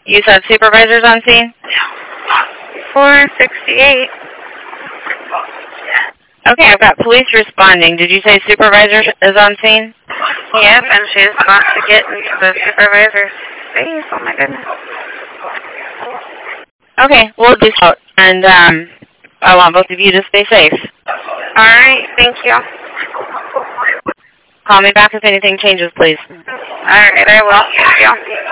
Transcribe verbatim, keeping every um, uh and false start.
You said supervisor's on scene? four sixty-eight. Okay, I've got police responding. Did you say supervisor is on scene? Yep, and she's about to get into the supervisor's face. Oh, my goodness. Okay, we'll do so. And um, I want both of you to stay safe. All right, thank you. Call me back if anything changes, please. All right, I will. Thank you.